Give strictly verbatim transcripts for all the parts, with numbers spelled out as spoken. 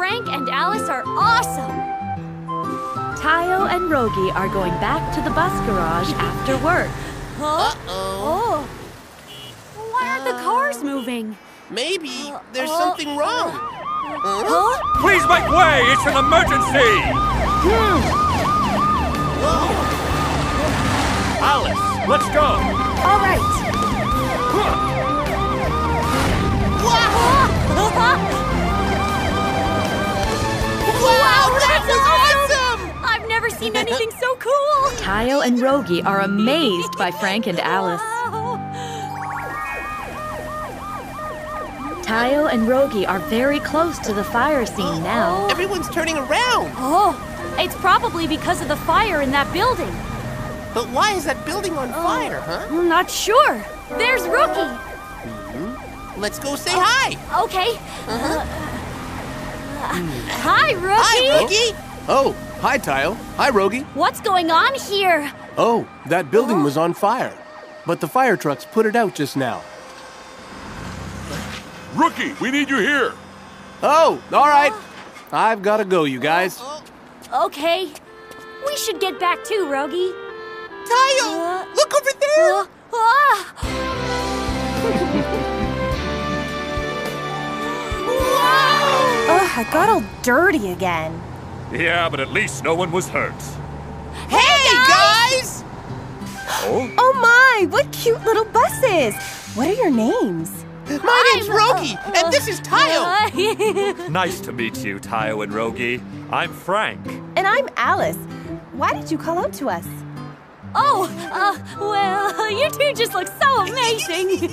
Frank and Alice are awesome! Tayo and Rogi are going back to the bus garage after work. Huh? Uh-oh. Oh. Why aren't the cars moving? Maybe there's something wrong. Huh? Huh? Please make way! It's an emergency! Alice, let's go! All right. Wow, that was awesome! I've never seen anything so cool! Tayo and Rogi are amazed by Frank and Alice. Tayo and Rogi are very close to the fire scene now. Everyone's turning around. Oh, it's probably because of the fire in that building. But why is that building on fire, huh? I'm not sure. There's Rookie. Let's go say hi. Okay. Uh, hi, Rookie. Hi, Rookie. Oh, hi, Tayo. Hi, Rogi. What's going on here? Oh, that building was on fire. But the fire trucks put it out just now. Rookie, we need you here! Oh, all right. I've got to go, you guys. Okay. We should get back too, Rogie. Tayo, Uh, look over there. Uh, ah! Wow! Ugh, I got all dirty again. Yeah, but at least no one was hurt. Hey, guys! Oh? Oh my, what cute little buses. What are your names? My name's Rogi, and this is Tayo. Nice to meet you, Tayo and Rogi. I'm Frank. And I'm Alice. Why did you call out to us? Oh, uh, well, you two just look so amazing.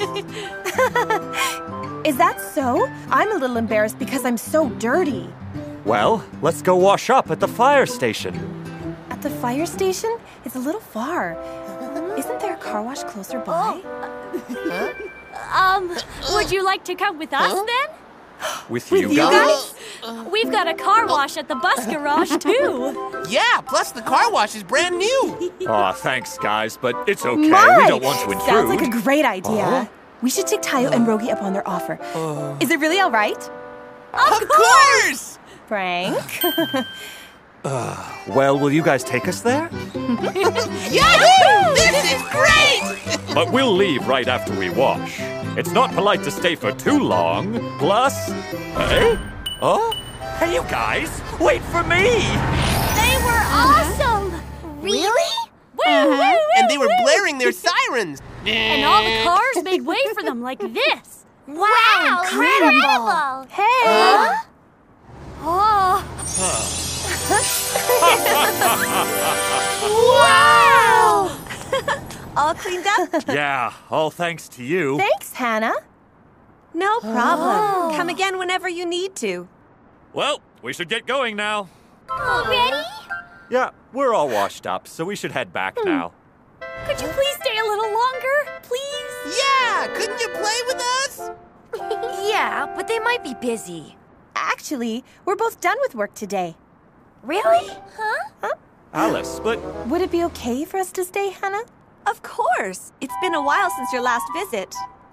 Is that so? I'm a little embarrassed because I'm so dirty. Well, let's go wash up at the fire station. At the fire station? It's a little far. Isn't there a car wash closer by? Um, would you like to come with us then? With, With you you guys? guys? We've got a car wash at the bus garage too. Yeah, plus the car wash is brand new. Aw, thanks, guys, but it's okay. My! We don't want to intrude. Sounds like a great idea. Uh-huh. We should take Tayo and Rogi up on their offer. Is it really all right? Of course! Frank? Well, will you guys take us there? Yahoo! This is great! But we'll leave right after we wash. It's not polite to stay for too long. Plus... Eh? Oh? Hey, you guys! Wait for me! They were awesome. Really? Woo, woo, woo, And they were woo. blaring their sirens. And all the cars made way for them like this. Wow, incredible! Hey! Oh. Wow! All cleaned up? Yeah, all thanks to you. Thanks, Hannah. No problem. Come again whenever you need to. Well, we should get going now. Already? Yeah, we're all washed up, so we should head back now. Could you please stay a little longer, please? Yeah, couldn't you play with us? Yeah, but they might be busy. Actually, we're both done with work today. Really? Huh? Alice, but... Would it be okay for us to stay, Hannah? Of course. It's been a while since your last visit.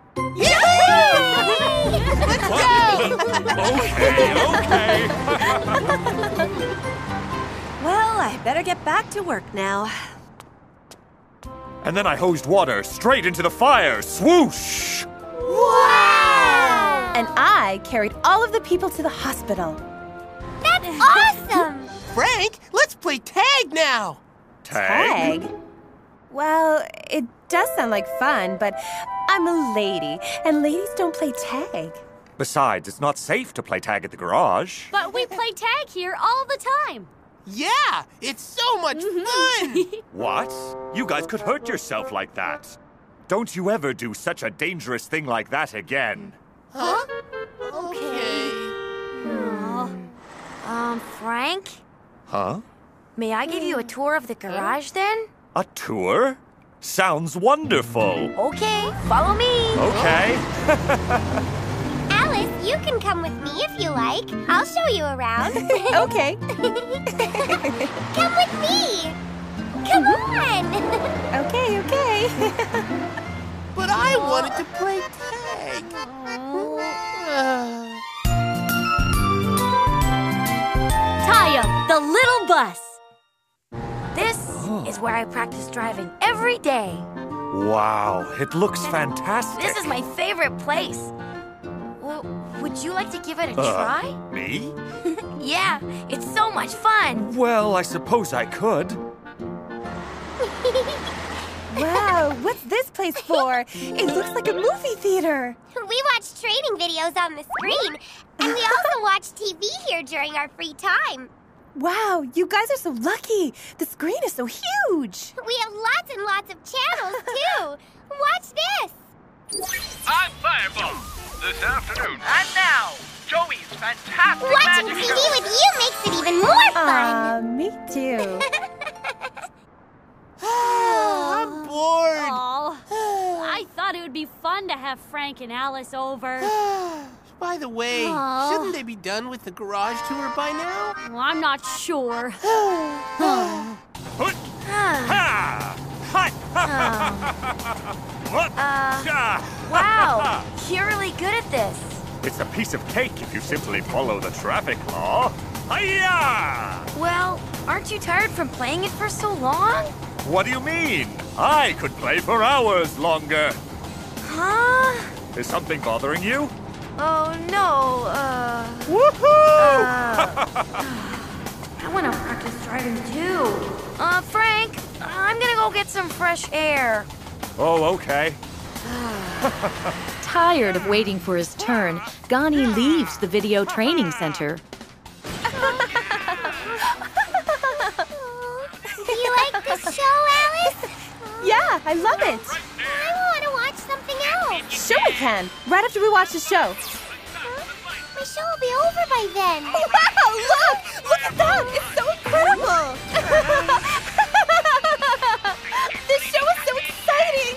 Let's go! Okay, okay. Well, I better get back to work now. And then I hosed water straight into the fire. Swoosh! And I carried all of the people to the hospital. That's awesome! Frank, let's play tag now. Tag? Tag? Well, it does sound like fun, but I'm a lady, and ladies don't play tag. Besides, it's not safe to play tag at the garage. But we play tag here all the time. Yeah, it's so much fun. What? You guys could hurt yourself like that. Don't you ever do such a dangerous thing like that again. Huh? Okay. Um, Frank? Huh? May I give you a tour of the garage then? A tour? Sounds wonderful. Okay, follow me. Okay. Alice, you can come with me if you like. I'll show you around. Okay. Come with me. Come on. Okay, okay. But I wanted to play tag. Uh. little bus. This is where I practice driving every day. Wow, it looks fantastic. This is my favorite place. Well, would you like to give it a Uh, try? Me? Yeah, it's so much fun. Well, I suppose I could. Wow, what's this place for? It looks like a movie theater. We watch training videos on the screen, and we also watch T V here during our free time. Wow, you guys are so lucky. The screen is so huge. We have lots and lots of channels, too. Watch this. I'm Fireball. This afternoon. And now, Joey's fantastic Watching magic T V show. with you makes it even more fun. Uh, me too. I'm bored. Oh, I thought it would be fun to have Frank and Alice over. By the way, Aw. shouldn't they be done with the garage tour by now? Well, I'm not sure. Hut! Ha! Hut! What? Uh, wow, you're really good at this. It's a piece of cake if you simply follow the traffic law. Hi-ya! Well, aren't you tired from playing it for so long? What do you mean? I could play for hours longer. Huh? Is something bothering you? Oh, no, uh... Woohoo! I want to practice driving, too. Uh, Frank, I'm gonna go get some fresh air. Oh, okay. Tired of waiting for his turn, Gani leaves the video training center. Do you like this show, Alice? Yeah, I love it. I want to watch something else. Sure we can. Right after we watch the show. My show will be over by then. Wow, look! Look at that! It's so incredible! This show is so exciting!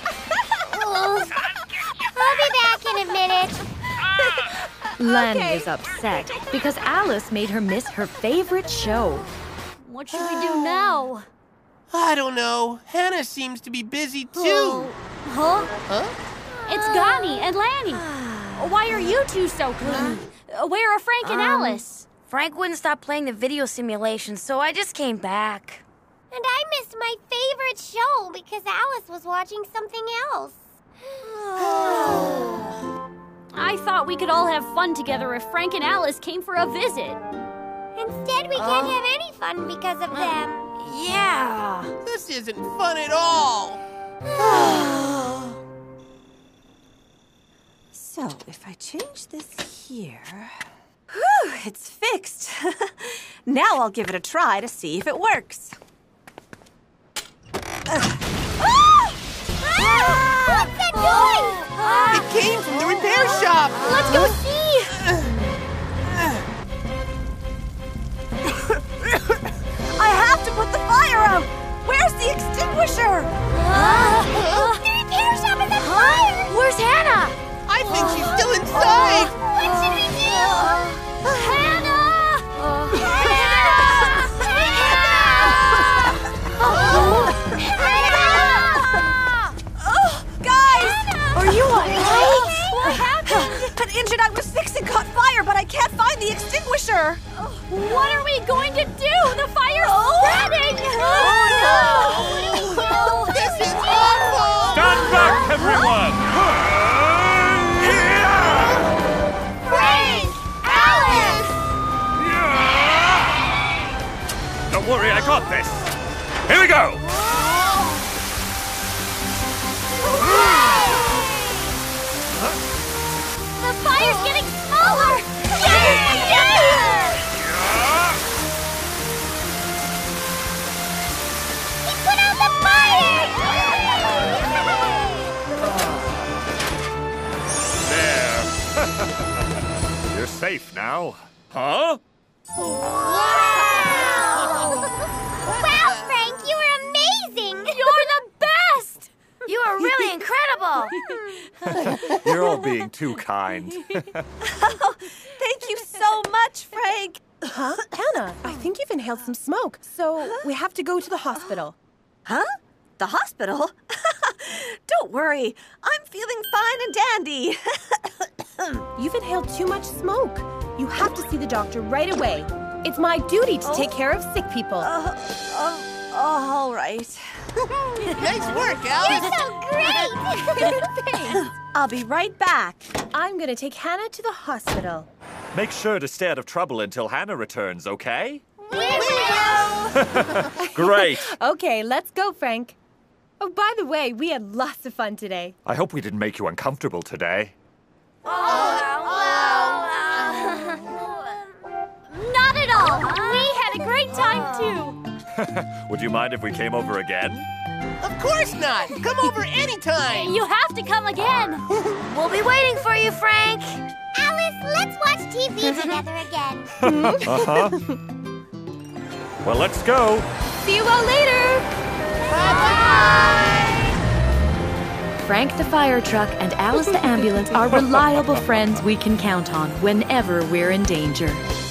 I'll be back in a minute. Len Okay. is upset because Alice made her miss her favorite show. What should we do now? I don't know. Hannah seems to be busy too. Oh. Huh? Huh? It's Gani and Lanny. Why are you two so clingy? Uh, Where are Frank and Um, Alice? Frank wouldn't stop playing the video simulation, so I just came back. And I missed my favorite show because Alice was watching something else. I thought we could all have fun together if Frank and Alice came for a visit. Instead, we can't have any fun because of them. Yeah. This isn't fun at all. So, if I change this here... Whew, it's fixed. Now I'll give it a try to see if it works. Ah! What's that noise? It came from the repair shop. Let's go see! I have to put the fire out! Where's the extinguisher? The repair shop is on fire! Where's Hannah? I think she's still inside. What should we do? Hannah! Oh, guys! Are you all right? What happened? An engine I was fixing caught fire, but I can't find the extinguisher. What are we going to do? The fire's spreading! Oh, no! This is awful. Stand back, everyone! Frank! Alice! Don't worry, I got this. Here we go! The fire's getting smaller! Yay! Yay! He put out the fire! There. You're safe now. Huh? Wow, Frank, you were amazing! You're the best! You are really incredible. You're all being too kind. Thank you so much, Frank. Huh? Hannah, I think you've inhaled some smoke, so we have to go to the hospital. Huh? The hospital? Don't worry. I'm feeling fine and dandy. You've inhaled too much smoke. You have to see the doctor right away. It's my duty to take care of sick people. Uh, uh, oh, all right. Nice work, Alice. You're so great! Thanks. I'll be right back. I'm gonna take Hannah to the hospital. Make sure to stay out of trouble until Hannah returns, okay? We will! Great. Okay, let's go, Frank. Oh, by the way, we had lots of fun today. I hope we didn't make you uncomfortable today. Not at all. We had a great time, too. Would you mind if we came over again? Of course not. Come over anytime. You have to come again. We'll be waiting for you, Frank. Alice, let's watch T V together again. Uh-huh. Well, let's go. See you all later. Bye-bye! Frank the fire truck and Alice the ambulance are reliable friends we can count on whenever we're in danger.